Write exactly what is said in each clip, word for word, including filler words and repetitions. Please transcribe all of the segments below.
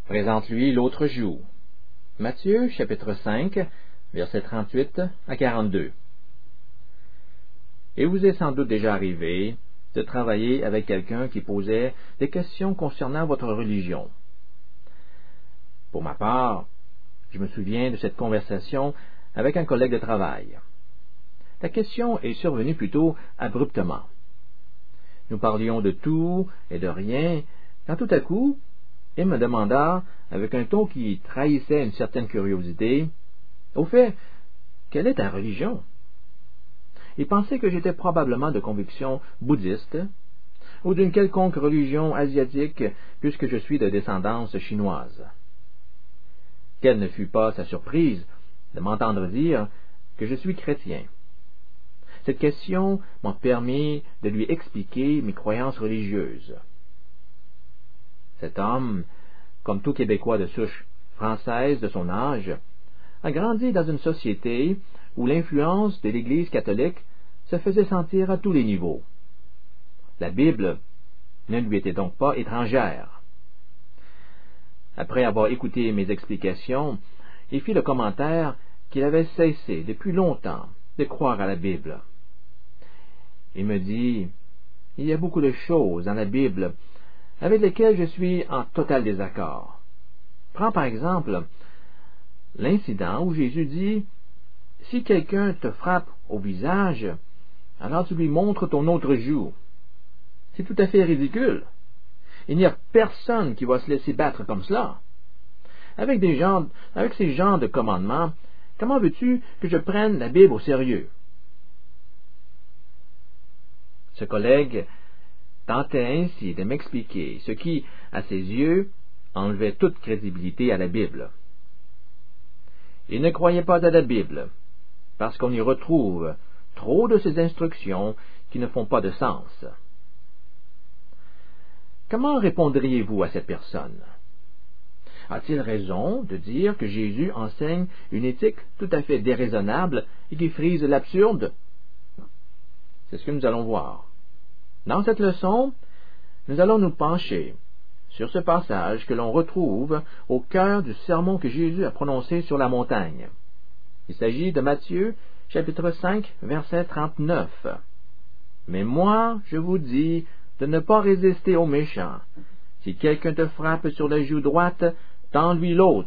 Présente-lui l'autre joue. Matthieu, chapitre cinq, versets trente-huit à quarante-deux. Il vous est sans doute déjà arrivé de travailler avec quelqu'un qui posait des questions concernant votre religion. Pour ma part, je me souviens de cette conversation avec un collègue de travail. La question est survenue plutôt abruptement. Nous parlions de tout et de rien, quand tout à coup, il me demanda, avec un ton qui trahissait une certaine curiosité, « Au fait, quelle est ta religion? » Il pensait que j'étais probablement de conviction bouddhiste ou d'une quelconque religion asiatique, puisque je suis de descendance chinoise. Quelle ne fut pas sa surprise de m'entendre dire que je suis chrétien. Cette question m'a permis de lui expliquer mes croyances religieuses. Cet homme, comme tout Québécois de souche française de son âge, a grandi dans une société où l'influence de l'Église catholique se faisait sentir à tous les niveaux. La Bible ne lui était donc pas étrangère. Après avoir écouté mes explications, il fit le commentaire qu'il avait cessé depuis longtemps de croire à la Bible. Il me dit, il y a beaucoup de choses dans la Bible avec lesquelles je suis en total désaccord. Prends par exemple l'incident où Jésus dit, si quelqu'un te frappe au visage, alors tu lui montres ton autre joue. C'est tout à fait ridicule. Il n'y a personne qui va se laisser battre comme cela. Avec des gens, avec ces genres de commandements, comment veux-tu que je prenne la Bible au sérieux? Ce collègue tentait ainsi de m'expliquer ce qui, à ses yeux, enlevait toute crédibilité à la Bible. Il ne croyait pas à la Bible, parce qu'on y retrouve trop de ces instructions qui ne font pas de sens. Comment répondriez-vous à cette personne? A-t-il raison de dire que Jésus enseigne une éthique tout à fait déraisonnable et qui frise l'absurde? C'est ce que nous allons voir. Dans cette leçon, nous allons nous pencher sur ce passage que l'on retrouve au cœur du sermon que Jésus a prononcé sur la montagne. Il s'agit de Matthieu, chapitre cinq, verset trente-neuf. « Mais moi, je vous dis de ne pas résister aux méchants. Si quelqu'un te frappe sur la joue droite, tends-lui l'autre. »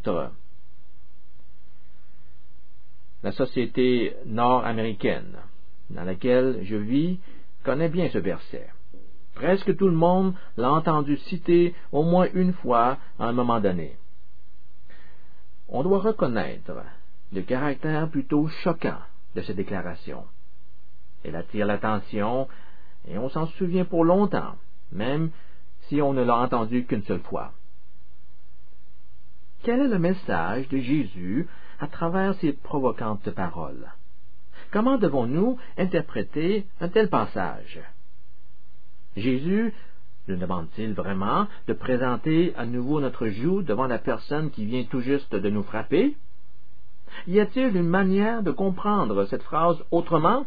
La société nord-américaine dans laquelle je vis connaît bien ce verset. Presque tout le monde l'a entendu citer au moins une fois à un moment donné. On doit reconnaître le caractère plutôt choquant de cette déclaration. Elle attire l'attention et on s'en souvient pour longtemps, même si on ne l'a entendu qu'une seule fois. Quel est le message de Jésus à travers ces provocantes paroles? Comment devons-nous interpréter un tel passage? Jésus nous demande-t-il vraiment de présenter à nouveau notre joue devant la personne qui vient tout juste de nous frapper? Y a-t-il une manière de comprendre cette phrase autrement?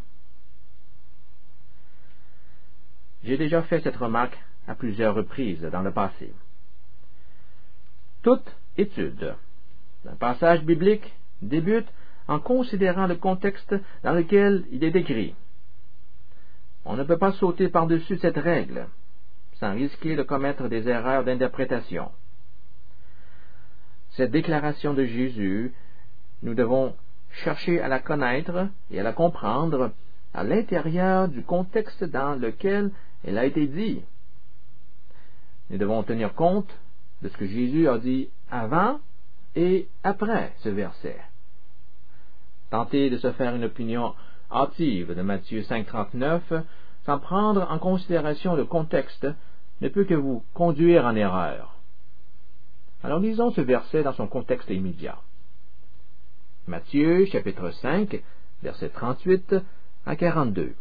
J'ai déjà fait cette remarque à plusieurs reprises dans le passé. Toute étude d'un passage biblique débute en considérant le contexte dans lequel il est décrit. On ne peut pas sauter par-dessus cette règle sans risquer de commettre des erreurs d'interprétation. Cette déclaration de Jésus, nous devons chercher à la connaître et à la comprendre à l'intérieur du contexte dans lequel elle a été dit. Nous devons tenir compte de ce que Jésus a dit avant et après ce verset. Tenter de se faire une opinion hâtive de Matthieu cinq trente-neuf sans prendre en considération le contexte ne peut que vous conduire en erreur. Alors lisons ce verset dans son contexte immédiat. Matthieu chapitre cinq, versets trente-huit à quarante-deux.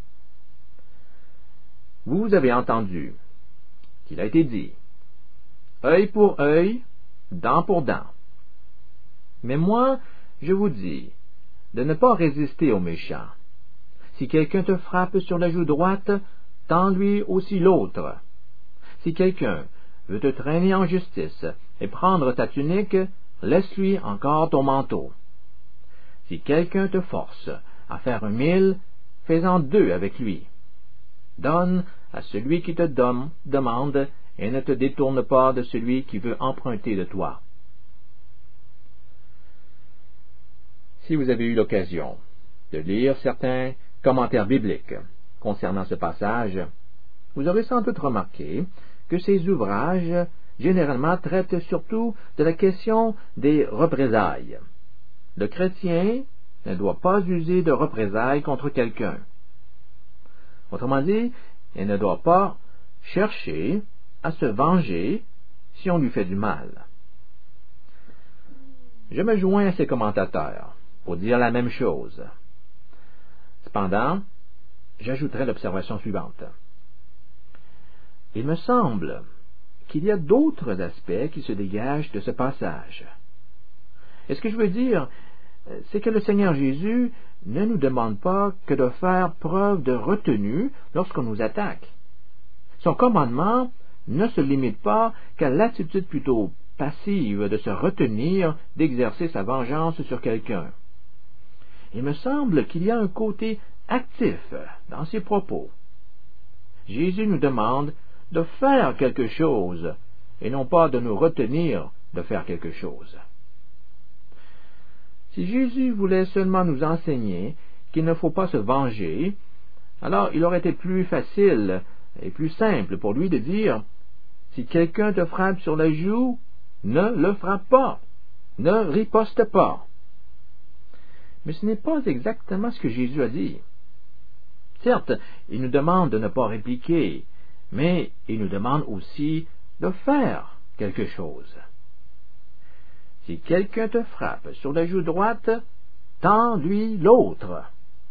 Vous avez entendu qu'il a été dit, œil pour œil, dent pour dent. Mais moi, je vous dis, de ne pas résister aux méchants. Si quelqu'un te frappe sur la joue droite, tends-lui aussi l'autre. Si quelqu'un veut te traîner en justice et prendre ta tunique, laisse-lui encore ton manteau. Si quelqu'un te force à faire un mille, fais-en deux avec lui. Donne à celui qui te donne, demande, et ne te détourne pas de celui qui veut emprunter de toi. Si vous avez eu l'occasion de lire certains commentaires bibliques concernant ce passage, vous aurez sans doute remarqué que ces ouvrages généralement traitent surtout de la question des représailles. Le chrétien ne doit pas user de représailles contre quelqu'un. Autrement dit, il ne doit pas chercher à se venger si on lui fait du mal. Je me joins à ces commentateurs pour dire la même chose. Cependant, j'ajouterai l'observation suivante. Il me semble qu'il y a d'autres aspects qui se dégagent de ce passage. Et ce que je veux dire, c'est que le Seigneur Jésus ne nous demande pas que de faire preuve de retenue lorsqu'on nous attaque. Son commandement ne se limite pas qu'à l'attitude plutôt passive de se retenir d'exercer sa vengeance sur quelqu'un. Il me semble qu'il y a un côté actif dans ses propos. Jésus nous demande de faire quelque chose et non pas de nous retenir de faire quelque chose. Si Jésus voulait seulement nous enseigner qu'il ne faut pas se venger, alors il aurait été plus facile et plus simple pour lui de dire « Si quelqu'un te frappe sur la joue, ne le frappe pas, ne riposte pas. » Mais ce n'est pas exactement ce que Jésus a dit. Certes, il nous demande de ne pas répliquer, mais il nous demande aussi de faire quelque chose. Si quelqu'un te frappe sur la joue droite, tends-lui l'autre.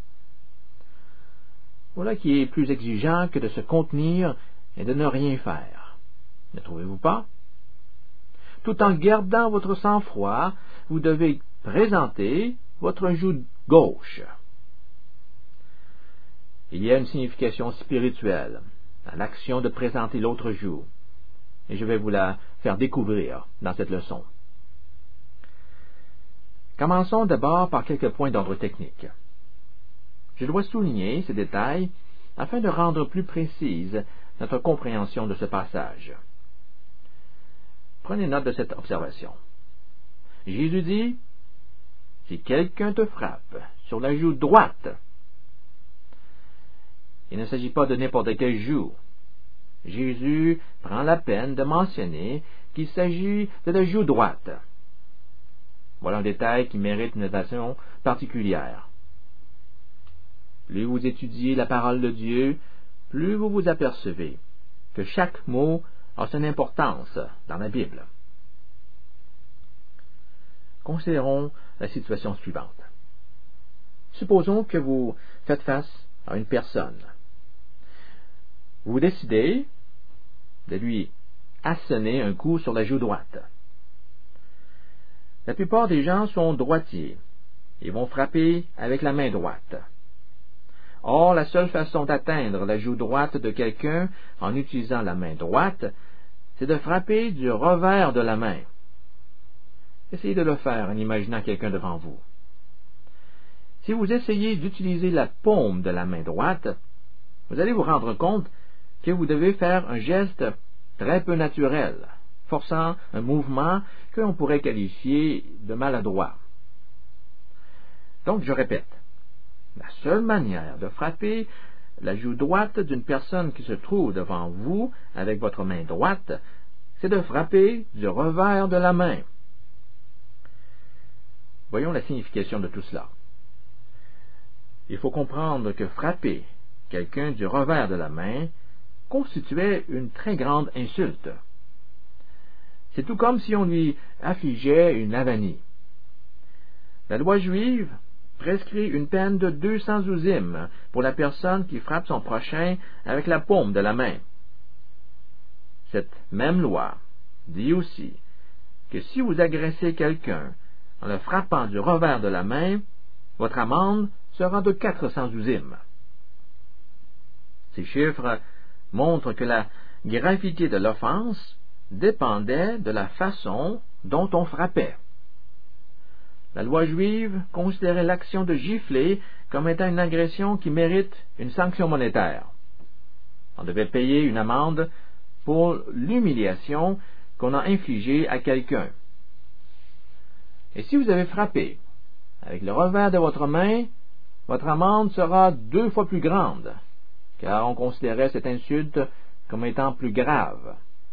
Voilà qui est plus exigeant que de se contenir et de ne rien faire. Ne trouvez-vous pas? Tout en gardant votre sang-froid, vous devez présenter votre joue gauche. Il y a une signification spirituelle à l'action de présenter l'autre joue, et je vais vous la faire découvrir dans cette leçon. Commençons d'abord par quelques points d'ordre technique. Je dois souligner ces détails afin de rendre plus précise notre compréhension de ce passage. Prenez note de cette observation. Jésus dit, « Si quelqu'un te frappe sur la joue droite, » il ne s'agit pas de n'importe quelle joue. Jésus prend la peine de mentionner qu'il s'agit de la joue droite. Voilà un détail qui mérite une notation particulière. Plus vous étudiez la parole de Dieu, plus vous vous apercevez que chaque mot a son importance dans la Bible. Considérons la situation suivante. Supposons que vous faites face à une personne. Vous décidez de lui assonner un coup sur la joue droite. La plupart des gens sont droitiers et vont frapper avec la main droite. Or, la seule façon d'atteindre la joue droite de quelqu'un en utilisant la main droite, c'est de frapper du revers de la main. Essayez de le faire en imaginant quelqu'un devant vous. Si vous essayez d'utiliser la paume de la main droite, vous allez vous rendre compte que vous devez faire un geste très peu naturel, forçant un mouvement que l'on pourrait qualifier de maladroit. Donc, je répète, la seule manière de frapper la joue droite d'une personne qui se trouve devant vous avec votre main droite, c'est de frapper du revers de la main. Voyons la signification de tout cela. Il faut comprendre que frapper quelqu'un du revers de la main constituait une très grande insulte. C'est tout comme si on lui affligeait une avanie. La loi juive prescrit une peine de deux cents ouzimes pour la personne qui frappe son prochain avec la paume de la main. Cette même loi dit aussi que si vous agressez quelqu'un en le frappant du revers de la main, votre amende sera de quatre cents ouzimes. Ces chiffres montrent que la gravité de l'offense dépendait de la façon dont on frappait. La loi juive considérait l'action de gifler comme étant une agression qui mérite une sanction monétaire. On devait payer une amende pour l'humiliation qu'on a infligée à quelqu'un. Et si vous avez frappé avec le revers de votre main, votre amende sera deux fois plus grande, car on considérait cette insulte comme étant plus grave.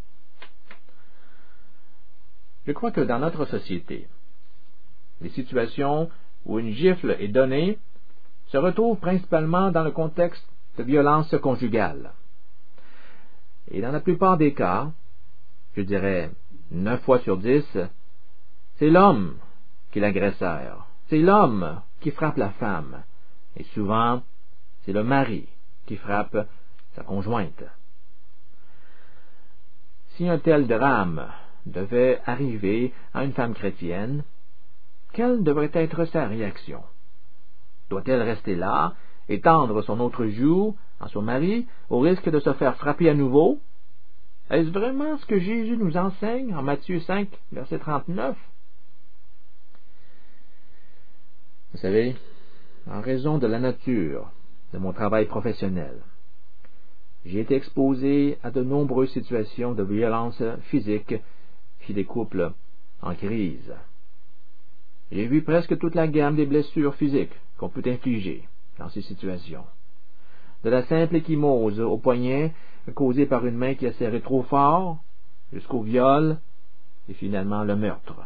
Je crois que dans notre société, les situations où une gifle est donnée se retrouvent principalement dans le contexte de violence conjugale. Et dans la plupart des cas, je dirais neuf fois sur dix, c'est l'homme qui est l'agresseur. C'est l'homme qui frappe la femme. Et souvent, c'est le mari qui frappe sa conjointe. Si un tel drame devait arriver à une femme chrétienne, quelle devrait être sa réaction? Doit-elle rester là et tendre son autre joue à son mari au risque de se faire frapper à nouveau? Est-ce vraiment ce que Jésus nous enseigne en Matthieu cinq, verset trente-neuf? Vous savez, en raison de la nature de mon travail professionnel, j'ai été exposé à de nombreuses situations de violence physique chez des couples en crise. J'ai vu presque toute la gamme des blessures physiques qu'on peut infliger dans ces situations. De la simple échymose au poignet causée par une main qui a serré trop fort, jusqu'au viol et finalement le meurtre.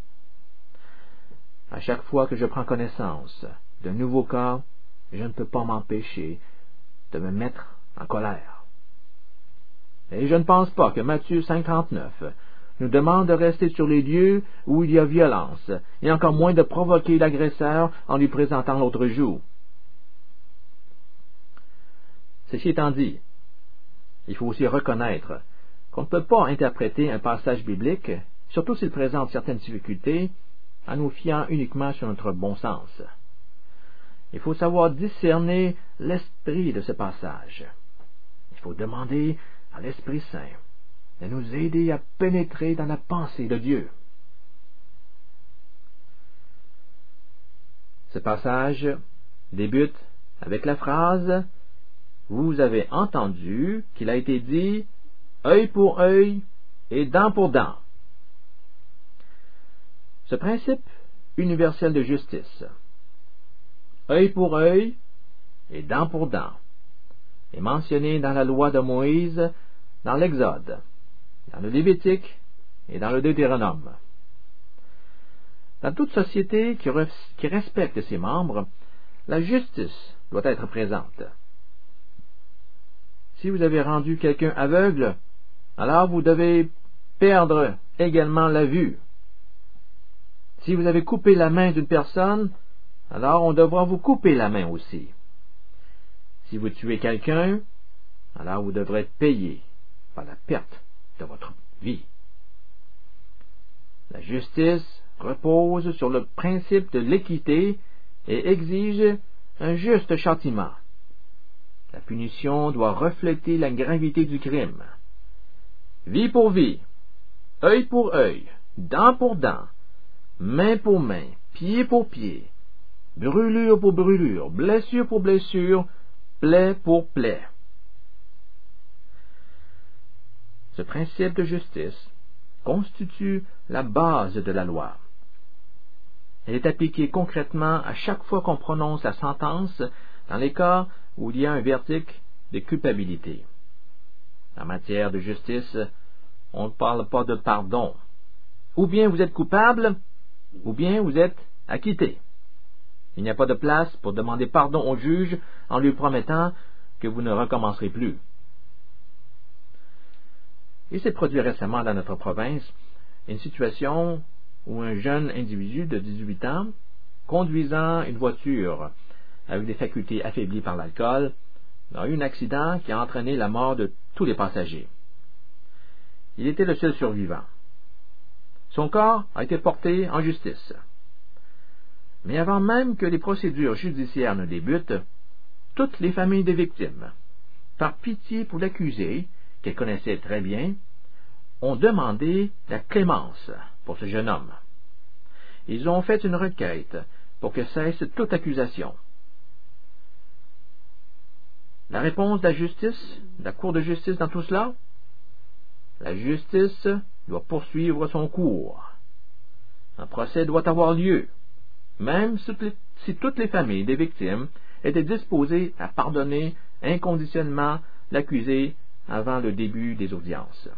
À chaque fois que je prends connaissance d'un nouveau cas, je ne peux pas m'empêcher de me mettre en colère. Et je ne pense pas que Matthieu cinq trente-neuf nous demande de rester sur les lieux où il y a violence, et encore moins de provoquer l'agresseur en lui présentant l'autre joue. Ceci étant dit, il faut aussi reconnaître qu'on ne peut pas interpréter un passage biblique, surtout s'il présente certaines difficultés, en nous fiant uniquement sur notre bon sens. Il faut savoir discerner l'esprit de ce passage. Il faut demander à l'Esprit Saint de nous aider à pénétrer dans la pensée de Dieu. Ce passage débute avec la phrase « Vous avez entendu qu'il a été dit œil pour œil et dent pour dent ». Ce principe universel de justice, œil pour œil et dent pour dent, est mentionné dans la loi de Moïse, dans l'Exode, dans le Lévitique et dans le Deutéronome. Dans toute société qui, re- qui respecte ses membres, la justice doit être présente. Si vous avez rendu quelqu'un aveugle, alors vous devez perdre également la vue. Si vous avez coupé la main d'une personne, alors on devra vous couper la main aussi. Si vous tuez quelqu'un, alors vous devrez payer par la perte de votre vie. La justice repose sur le principe de l'équité et exige un juste châtiment. La punition doit refléter la gravité du crime. Vie pour vie, œil pour œil, dent pour dent, main pour main, pied pour pied, brûlure pour brûlure, blessure pour blessure, plaie pour plaie. Ce principe de justice constitue la base de la loi. Elle est appliquée concrètement à chaque fois qu'on prononce la sentence dans les cas où il y a un verdict de culpabilité. En matière de justice, on ne parle pas de pardon. Ou bien vous êtes coupable, ou bien vous êtes acquitté. Il n'y a pas de place pour demander pardon au juge en lui promettant que vous ne recommencerez plus. Il s'est produit récemment dans notre province une situation où un jeune individu de dix-huit ans, conduisant une voiture avec des facultés affaiblies par l'alcool, a eu un accident qui a entraîné la mort de tous les passagers. Il était le seul survivant. Son corps a été porté en justice. Mais avant même que les procédures judiciaires ne débutent, toutes les familles des victimes, par pitié pour l'accusé, qu'elles connaissaient très bien, ont demandé la clémence pour ce jeune homme. Ils ont fait une requête pour que cesse toute accusation. La réponse de la justice, de la Cour de justice dans tout cela? La justice doit poursuivre son cours. Un procès doit avoir lieu, même si toutes les familles des victimes étaient disposées à pardonner inconditionnellement l'accusé avant le début des audiences.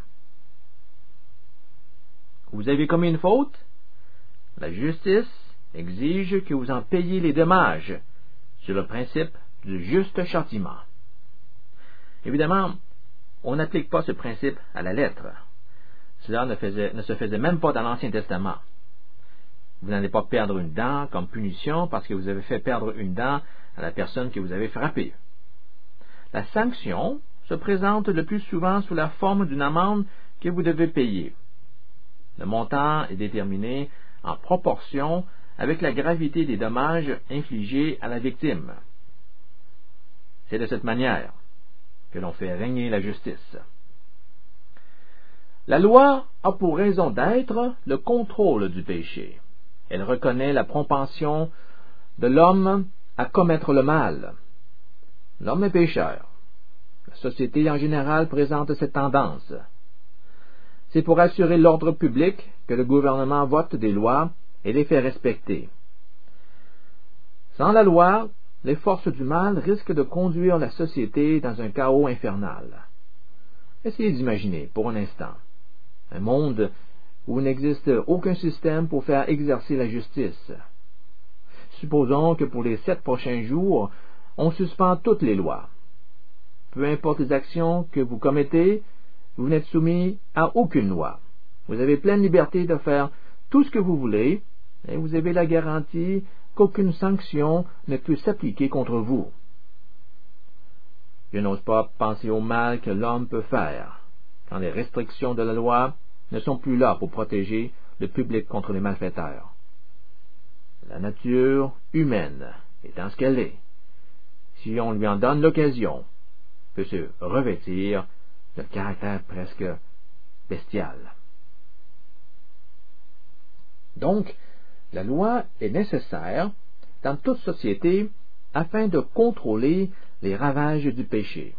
Vous avez commis une faute? La justice exige que vous en payiez les dommages sur le principe du juste châtiment. Évidemment, on n'applique pas ce principe à la lettre. Cela ne, faisait, ne se faisait même pas dans l'Ancien Testament. Vous n'allez pas perdre une dent comme punition parce que vous avez fait perdre une dent à la personne que vous avez frappée. La sanction se présente le plus souvent sous la forme d'une amende que vous devez payer. Le montant est déterminé en proportion avec la gravité des dommages infligés à la victime. C'est de cette manière que l'on fait régner la justice. La loi a pour raison d'être le contrôle du péché. Elle reconnaît la propension de l'homme à commettre le mal. L'homme est pécheur. La société en général présente cette tendance. C'est pour assurer l'ordre public que le gouvernement vote des lois et les fait respecter. Sans la loi, les forces du mal risquent de conduire la société dans un chaos infernal. Essayez d'imaginer, pour un instant, un monde où il n'existe aucun système pour faire exercer la justice. Supposons que pour les sept prochains jours, on suspend toutes les lois. Peu importe les actions que vous commettez, vous n'êtes soumis à aucune loi. Vous avez pleine liberté de faire tout ce que vous voulez, et vous avez la garantie qu'aucune sanction ne peut s'appliquer contre vous. Je n'ose pas penser au mal que l'homme peut faire, quand les restrictions de la loi ne sont plus là pour protéger le public contre les malfaiteurs. La nature humaine étant ce qu'elle est, si on lui en donne l'occasion, peut se revêtir de caractère presque bestial. Donc, la loi est nécessaire dans toute société afin de contrôler les ravages du péché.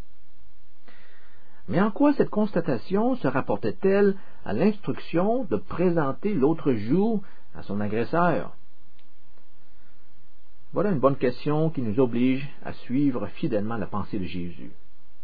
Mais en quoi cette constatation se rapportait-elle à l'instruction de présenter l'autre joue à son agresseur? Voilà une bonne question qui nous oblige à suivre fidèlement la pensée de Jésus.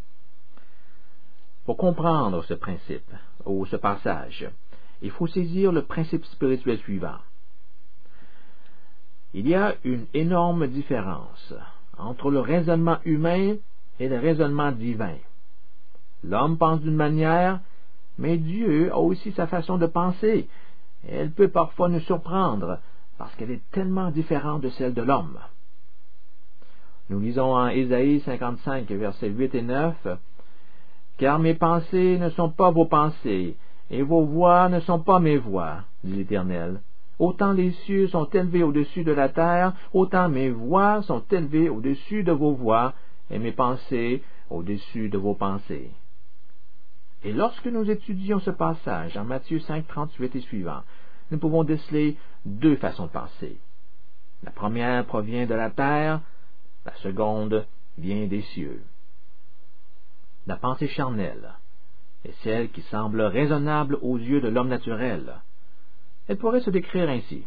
Pour comprendre ce principe, ou ce passage, il faut saisir le principe spirituel suivant. Il y a une énorme différence entre le raisonnement humain et le raisonnement divin. L'homme pense d'une manière, mais Dieu a aussi sa façon de penser. Elle peut parfois nous surprendre parce qu'elle est tellement différente de celle de l'homme. Nous lisons en Ésaïe cinquante-cinq, versets huit et neuf, « Car mes pensées ne sont pas vos pensées, et vos voix ne sont pas mes voix, dit l'Éternel. Autant les cieux sont élevés au-dessus de la terre, autant mes voix sont élevées au-dessus de vos voix, et mes pensées au-dessus de vos pensées. » Et lorsque nous étudions ce passage en Matthieu cinq, trente-huit et suivant, nous pouvons déceler deux façons de penser. La première provient de la terre, la seconde vient des cieux. La pensée charnelle est celle qui semble raisonnable aux yeux de l'homme naturel. Elle pourrait se décrire ainsi.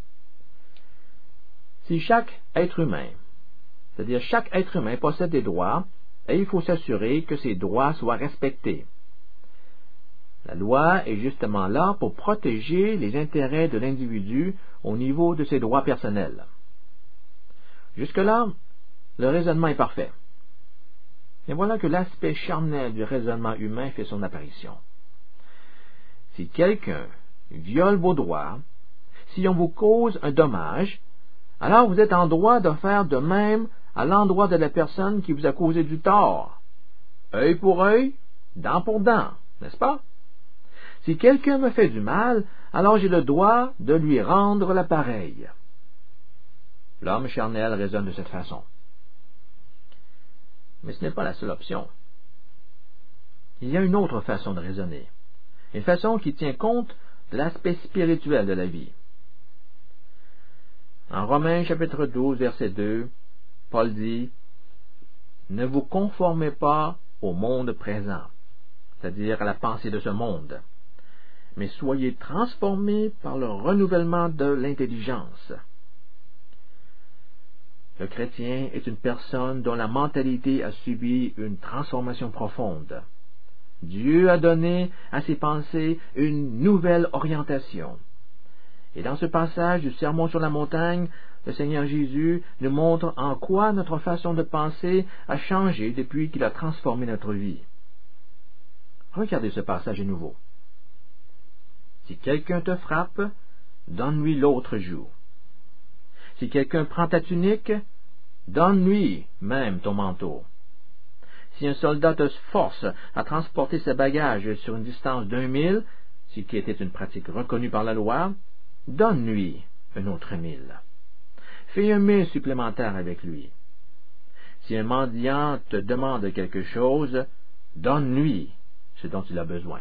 Si chaque être humain, c'est-à-dire chaque être humain possède des droits, et il faut s'assurer que ces droits soient respectés. La loi est justement là pour protéger les intérêts de l'individu au niveau de ses droits personnels. Jusque-là, le raisonnement est parfait. Et voilà que l'aspect charnel du raisonnement humain fait son apparition. Si quelqu'un viole vos droits, si on vous cause un dommage, alors vous êtes en droit de faire de même à l'endroit de la personne qui vous a causé du tort. Œil pour œil, dent pour dent, n'est-ce pas? Si quelqu'un me fait du mal, alors j'ai le droit de lui rendre l'appareil. L'homme charnel raisonne de cette façon. Mais ce n'est pas la seule option. Il y a une autre façon de raisonner. une façon qui tient compte de l'aspect spirituel de la vie. En Romains chapitre douze, verset deux, Paul dit « Ne vous conformez pas au monde présent, c'est-à-dire à la pensée de ce monde, mais soyez transformés par le renouvellement de l'intelligence. » Le chrétien est une personne dont la mentalité a subi une transformation profonde. Dieu a donné à ses pensées une nouvelle orientation. Et dans ce passage du Sermon sur la montagne, le Seigneur Jésus nous montre en quoi notre façon de penser a changé depuis qu'il a transformé notre vie. Regardez ce passage à nouveau. Si quelqu'un te frappe, donne-lui l'autre joue. Si quelqu'un prend ta tunique, donne-lui même ton manteau. Si un soldat te force à transporter ses bagages sur une distance d'un mille, ce qui était une pratique reconnue par la loi, donne-lui un autre mille. Fais un mille supplémentaire avec lui. Si un mendiant te demande quelque chose, donne-lui ce dont il a besoin.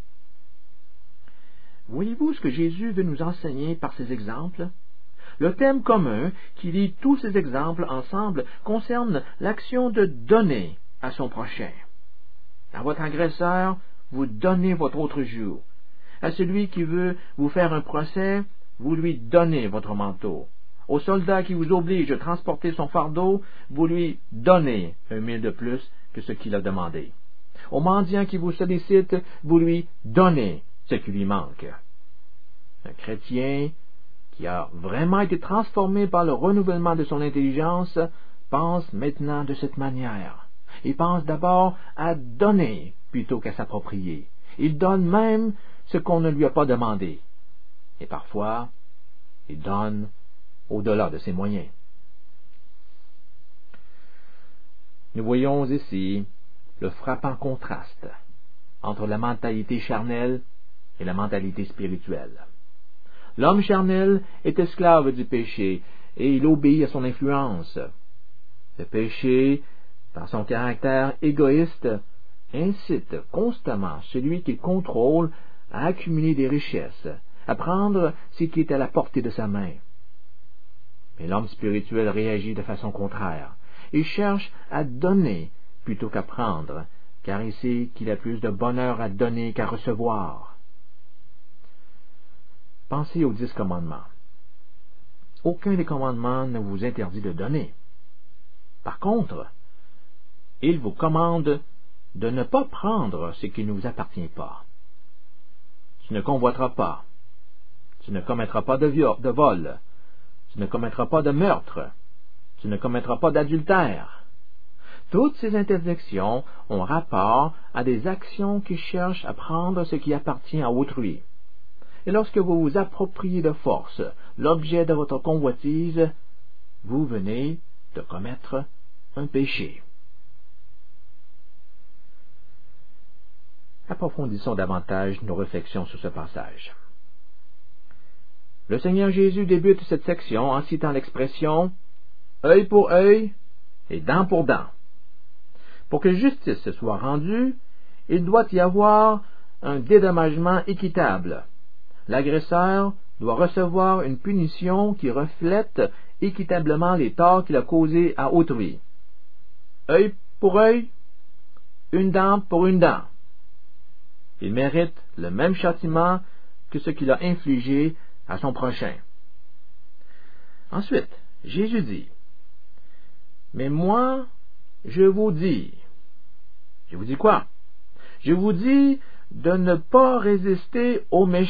Voyez-vous ce que Jésus veut nous enseigner par ces exemples? Le thème commun qui lie tous ces exemples ensemble concerne l'action de donner à son prochain. À votre agresseur, vous donnez votre autre joue. À celui qui veut vous faire un procès, vous lui donnez votre manteau. Au soldat qui vous oblige de transporter son fardeau, vous lui donnez un mille de plus que ce qu'il a demandé. Au mendiant qui vous sollicite, vous lui donnez ce qui lui manque. Un chrétien qui a vraiment été transformé par le renouvellement de son intelligence pense maintenant de cette manière. Il pense d'abord à donner plutôt qu'à s'approprier. Il donne même ce qu'on ne lui a pas demandé. Et parfois, il donne au-delà de ses moyens. Nous voyons ici le frappant contraste entre la mentalité charnelle et la mentalité spirituelle. L'homme charnel est esclave du péché et il obéit à son influence. Le péché, par son caractère égoïste, incite constamment celui qu'il contrôle à accumuler des richesses, à prendre ce qui est à la portée de sa main. Mais l'homme spirituel réagit de façon contraire. Il cherche à donner plutôt qu'à prendre, car il sait qu'il a plus de bonheur à donner qu'à recevoir. Pensez aux dix commandements. Aucun des commandements ne vous interdit de donner. Par contre, il vous commande de ne pas prendre ce qui ne vous appartient pas. Tu ne convoiteras pas. Tu ne commettras pas de, viol, de vol. Tu ne commettras pas de meurtre. Tu ne commettras pas d'adultère. Toutes ces interdictions ont rapport à des actions qui cherchent à prendre ce qui appartient à autrui. Et lorsque vous vous appropriez de force l'objet de votre convoitise, vous venez de commettre un péché. Approfondissons davantage nos réflexions sur ce passage. Le Seigneur Jésus débute cette section en citant l'expression « œil pour œil et dent pour dent ». Pour que justice soit rendue, il doit y avoir un dédommagement équitable. L'agresseur doit recevoir une punition qui reflète équitablement les torts qu'il a causés à autrui. Œil pour œil, une dent pour une dent. Il mérite le même châtiment que ce qu'il a infligé à son prochain. Ensuite, Jésus dit, « Mais moi, je vous dis, je vous dis quoi? Je vous dis de ne pas résister aux méchants. »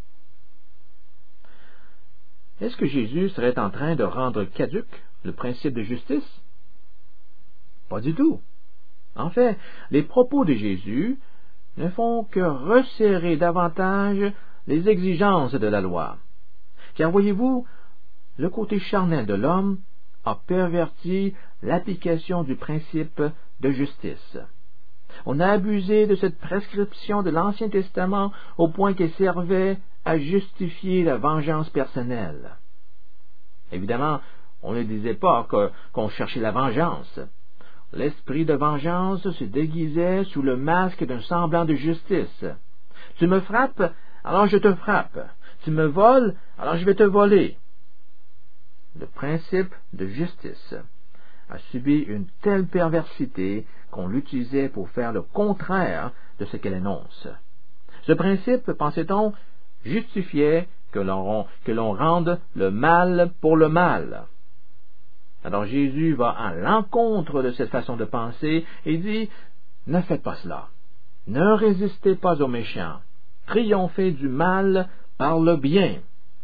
Est-ce que Jésus serait en train de rendre caduc le principe de justice? Pas du tout. En fait, les propos de Jésus ne font que resserrer davantage les exigences de la loi. Car voyez-vous, le côté charnel de l'homme a perverti l'application du principe de justice. On a abusé de cette prescription de l'Ancien Testament au point qu'elle servait à justifier la vengeance personnelle. Évidemment, on ne disait pas que, qu'on cherchait la vengeance. L'esprit de vengeance se déguisait sous le masque d'un semblant de justice. Tu me frappes, alors je te frappe. Tu me voles, alors je vais te voler. Le principe de justice a subi une telle perversité qu'on l'utilisait pour faire le contraire de ce qu'elle énonce. Ce principe, pensait-on, justifiait que l'on, que l'on rende le mal pour le mal. Alors Jésus va à l'encontre de cette façon de penser et dit, « Ne faites pas cela. Ne résistez pas aux méchants. Triomphez du mal par le bien. »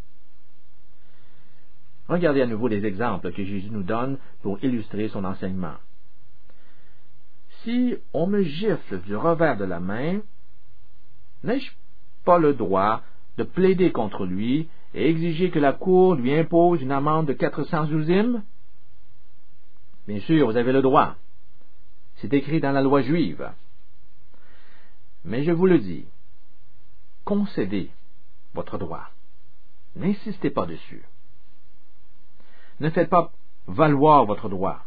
Regardez à nouveau les exemples que Jésus nous donne pour illustrer son enseignement. Si on me gifle du revers de la main, n'ai-je pas le droit de plaider contre lui et exiger que la cour lui impose une amende de quatre cents douzimes? Bien sûr, vous avez le droit. C'est écrit dans la loi juive. Mais je vous le dis, concédez votre droit. N'insistez pas dessus. Ne faites pas valoir votre droit.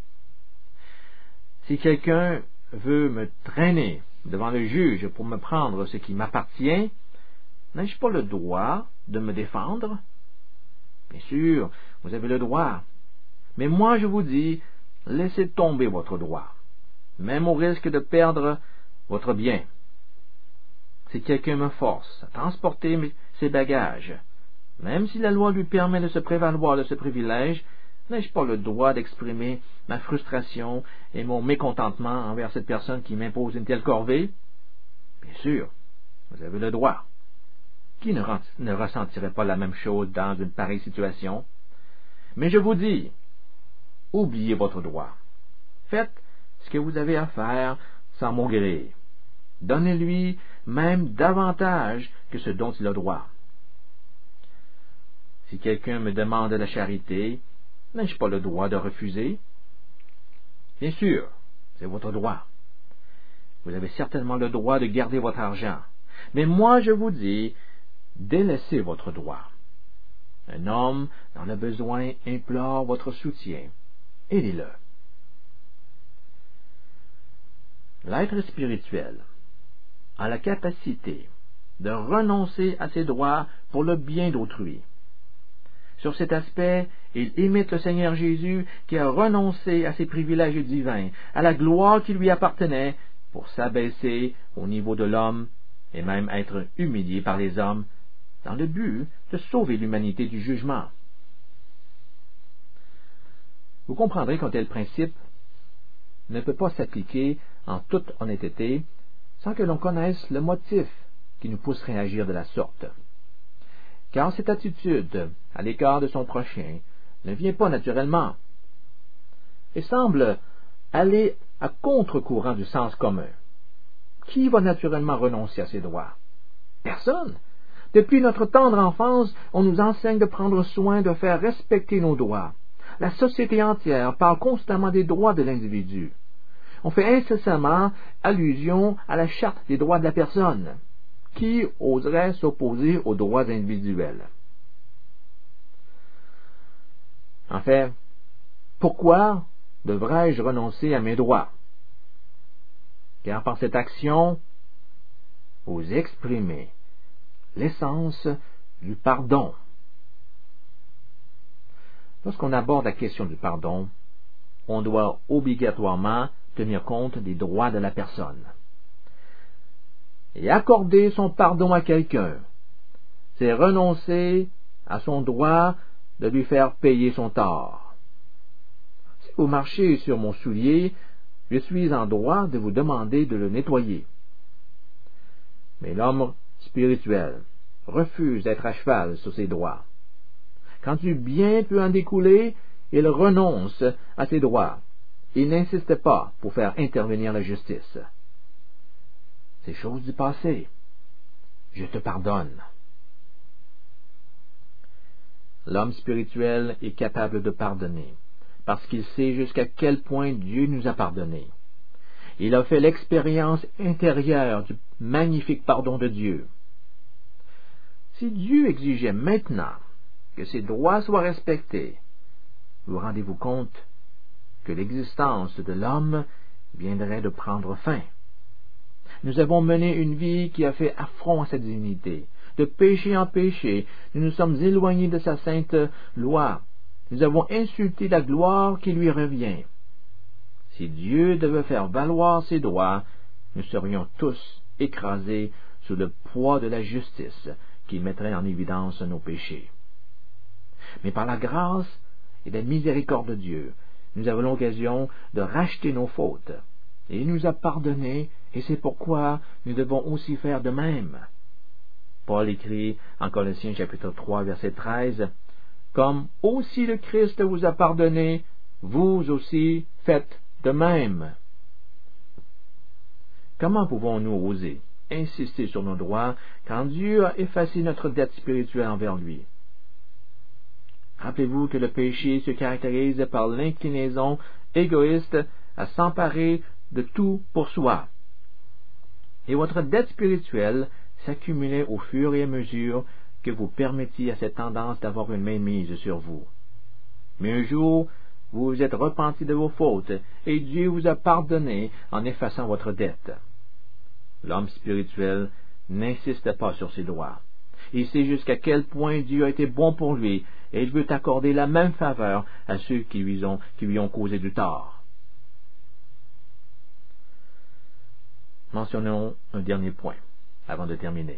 Si quelqu'un veut me traîner devant le juge pour me prendre ce qui m'appartient, n'ai-je pas le droit de me défendre? Bien sûr, vous avez le droit. Mais moi, je vous dis, laissez tomber votre droit, même au risque de perdre votre bien. Si quelqu'un me force à transporter mes, ses bagages, même si la loi lui permet de se prévaloir de ce privilège, n'ai-je pas le droit d'exprimer ma frustration et mon mécontentement envers cette personne qui m'impose une telle corvée? Bien sûr, vous avez le droit. Qui ne, ne ressentirait pas la même chose dans une pareille situation? Mais je vous dis, oubliez votre droit. Faites ce que vous avez à faire sans mon gré. Donnez-lui même davantage que ce dont il a droit. Si quelqu'un me demande la charité, n'ai-je pas le droit de refuser? Bien sûr, c'est votre droit. Vous avez certainement le droit de garder votre argent. Mais moi, je vous dis, délaissez votre droit. Un homme dans le besoin implore votre soutien. Aidez-le. L'être spirituel a la capacité de renoncer à ses droits pour le bien d'autrui. Sur cet aspect, il imite le Seigneur Jésus qui a renoncé à ses privilèges divins, à la gloire qui lui appartenait, pour s'abaisser au niveau de l'homme et même être humilié par les hommes, dans le but de sauver l'humanité du jugement. Vous comprendrez qu'un tel principe ne peut pas s'appliquer en toute honnêteté sans que l'on connaisse le motif qui nous pousserait à agir de la sorte. Car cette attitude à l'égard de son prochain ne vient pas naturellement et semble aller à contre-courant du sens commun. Qui va naturellement renoncer à ses droits? Personne. Depuis notre tendre enfance, on nous enseigne de prendre soin de faire respecter nos droits. La société entière parle constamment des droits de l'individu. On fait incessamment allusion à la charte des droits de la personne. Qui oserait s'opposer aux droits individuels? En fait, pourquoi devrais-je renoncer à mes droits? Car par cette action, vous exprimez l'essence du pardon. Lorsqu'on aborde la question du pardon, on doit obligatoirement tenir compte des droits de la personne. Et accorder son pardon à quelqu'un, c'est renoncer à son droit de lui faire payer son tort. Si vous marchez sur mon soulier, je suis en droit de vous demander de le nettoyer. Mais l'homme spirituel refuse d'être à cheval sur ses droits. Quand du bien peut en découler, il renonce à ses droits. Il n'insiste pas pour faire intervenir la justice. C'est chose du passé. Je te pardonne. L'homme spirituel est capable de pardonner, parce qu'il sait jusqu'à quel point Dieu nous a pardonné. Il a fait l'expérience intérieure du magnifique pardon de Dieu. Si Dieu exigeait maintenant que ses droits soient respectés, vous rendez-vous compte que l'existence de l'homme viendrait de prendre fin. Nous avons mené une vie qui a fait affront à sa dignité. De péché en péché, nous nous sommes éloignés de sa sainte loi. Nous avons insulté la gloire qui lui revient. Si Dieu devait faire valoir ses droits, nous serions tous écrasés sous le poids de la justice qui mettrait en évidence nos péchés. Mais par la grâce et la miséricorde de Dieu, nous avons l'occasion de racheter nos fautes. Et il nous a pardonnés, et c'est pourquoi nous devons aussi faire de même. Paul écrit en Colossiens chapitre trois, verset treize, « Comme aussi le Christ vous a pardonné, vous aussi faites de même. » Comment pouvons-nous oser insister sur nos droits quand Dieu a effacé notre dette spirituelle envers lui? Rappelez-vous que le péché se caractérise par l'inclinaison égoïste à s'emparer de tout pour soi. Et votre dette spirituelle s'accumulait au fur et à mesure que vous permettiez à cette tendance d'avoir une mainmise sur vous. Mais un jour, vous vous êtes repenti de vos fautes, et Dieu vous a pardonné en effaçant votre dette. L'homme spirituel n'insiste pas sur ses droits. Il sait jusqu'à quel point Dieu a été bon pour lui, et il veut accorder la même faveur à ceux qui lui ont, qui lui ont causé du tort. Mentionnons un dernier point, avant de terminer.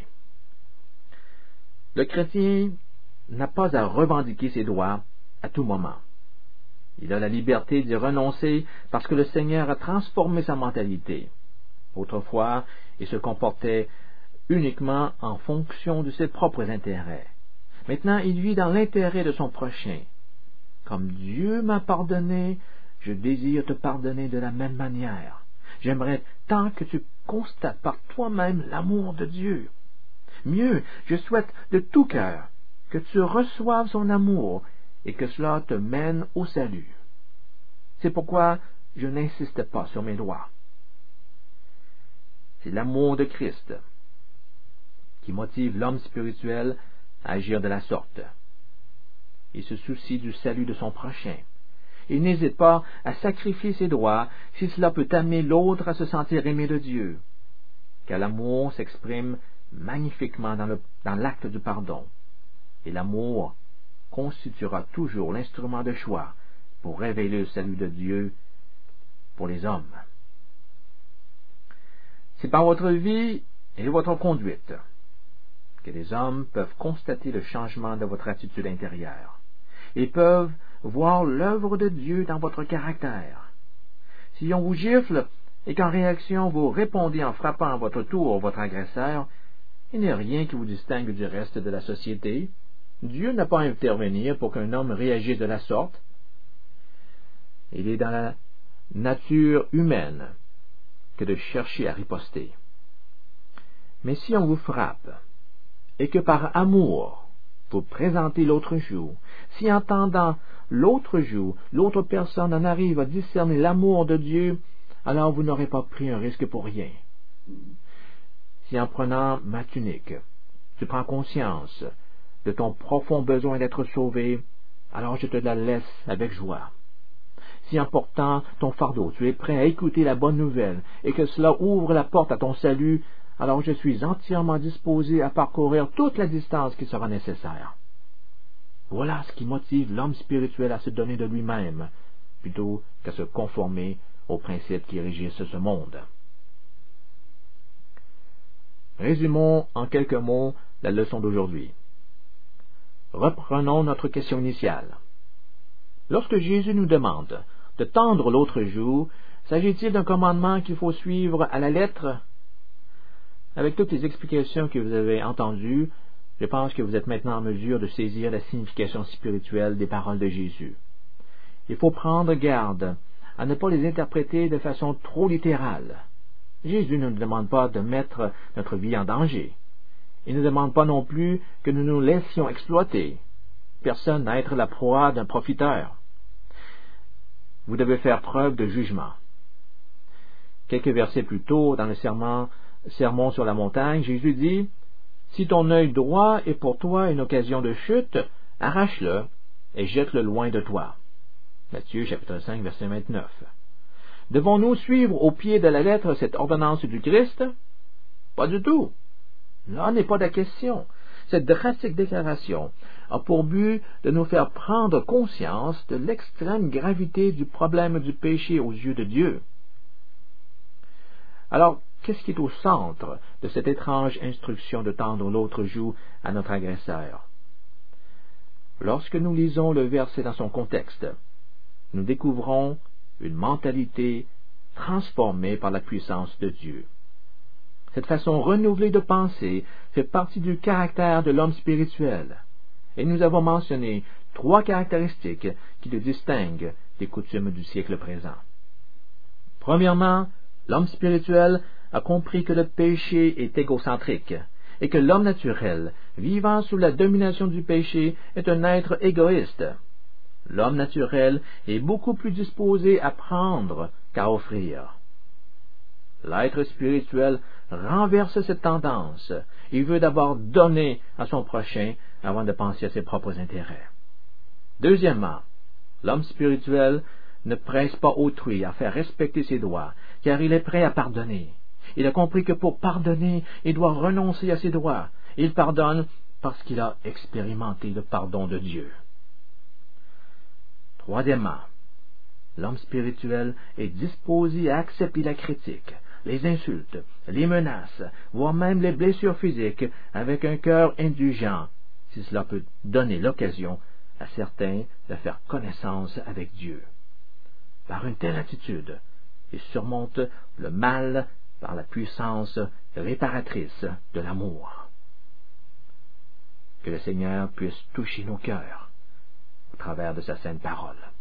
Le chrétien n'a pas à revendiquer ses droits à tout moment. Il a la liberté d'y renoncer parce que le Seigneur a transformé sa mentalité. Autrefois, il se comportait uniquement en fonction de ses propres intérêts. Maintenant, il vit dans l'intérêt de son prochain. Comme Dieu m'a pardonné, je désire te pardonner de la même manière. J'aimerais tant que tu constates par toi-même l'amour de Dieu. Mieux, je souhaite de tout cœur que tu reçoives son amour et que cela te mène au salut. C'est pourquoi je n'insiste pas sur mes droits. C'est l'amour de Christ qui motive l'homme spirituel à agir de la sorte. Il se soucie du salut de son prochain. Il n'hésite pas à sacrifier ses droits si cela peut amener l'autre à se sentir aimé de Dieu, car l'amour s'exprime magnifiquement dans, le, dans l'acte du pardon, et l'amour constituera toujours l'instrument de choix pour révéler le salut de Dieu pour les hommes. C'est par votre vie et votre conduite que les hommes peuvent constater le changement de votre attitude intérieure. Ils peuvent voir l'œuvre de Dieu dans votre caractère. Si on vous gifle et qu'en réaction vous répondez en frappant à votre tour votre agresseur, il n'y a rien qui vous distingue du reste de la société. Dieu n'a pas à intervenir pour qu'un homme réagisse de la sorte. Il est dans la nature humaine que de chercher à riposter. Mais si on vous frappe, et que par amour, vous présentez l'autre joue, si en tendant l'autre joue, l'autre personne en arrive à discerner l'amour de Dieu, alors vous n'aurez pas pris un risque pour rien. Si en prenant ma tunique, tu prends conscience de ton profond besoin d'être sauvé, alors je te la laisse avec joie. Si en portant ton fardeau, tu es prêt à écouter la bonne nouvelle et que cela ouvre la porte à ton salut, alors je suis entièrement disposé à parcourir toute la distance qui sera nécessaire. Voilà ce qui motive l'homme spirituel à se donner de lui-même, plutôt qu'à se conformer aux principes qui régissent ce monde. Résumons en quelques mots la leçon d'aujourd'hui. Reprenons notre question initiale. Lorsque Jésus nous demande de tendre l'autre joue, s'agit-il d'un commandement qu'il faut suivre à la lettre? Avec toutes les explications que vous avez entendues, je pense que vous êtes maintenant en mesure de saisir la signification spirituelle des paroles de Jésus. Il faut prendre garde à ne pas les interpréter de façon trop littérale. Jésus ne nous demande pas de mettre notre vie en danger. Il ne demande pas non plus que nous nous laissions exploiter. Personne n'a à être la proie d'un profiteur. Vous devez faire preuve de jugement. Quelques versets plus tôt, dans le sermon, sermon sur la montagne, Jésus dit, « Si ton œil droit est pour toi une occasion de chute, arrache-le et jette-le loin de toi. » Matthieu chapitre cinq, verset vingt-neuf. Devons-nous suivre au pied de la lettre cette ordonnance du Christ? Pas du tout. Là n'est pas la question. Cette drastique déclaration a pour but de nous faire prendre conscience de l'extrême gravité du problème du péché aux yeux de Dieu. Alors, qu'est-ce qui est au centre de cette étrange instruction de tendre l'autre joue à notre agresseur? Lorsque nous lisons le verset dans son contexte, nous découvrons une mentalité transformée par la puissance de Dieu. Cette façon renouvelée de penser fait partie du caractère de l'homme spirituel, et nous avons mentionné trois caractéristiques qui le distinguent des coutumes du siècle présent. Premièrement, l'homme spirituel a compris que le péché est égocentrique, et que l'homme naturel, vivant sous la domination du péché, est un être égoïste. L'homme naturel est beaucoup plus disposé à prendre qu'à offrir. L'être spirituel renverse cette tendance. Il veut d'abord donner à son prochain avant de penser à ses propres intérêts. Deuxièmement, l'homme spirituel ne presse pas autrui à faire respecter ses droits, car il est prêt à pardonner. Il a compris que pour pardonner, il doit renoncer à ses droits. Il pardonne parce qu'il a expérimenté le pardon de Dieu. Troisièmement, l'homme spirituel est disposé à accepter la critique, les insultes, les menaces, voire même les blessures physiques avec un cœur indulgent, si cela peut donner l'occasion à certains de faire connaissance avec Dieu. Par une telle attitude, il surmonte le mal par la puissance réparatrice de l'amour. Que le Seigneur puisse toucher nos cœurs au travers de sa sainte parole.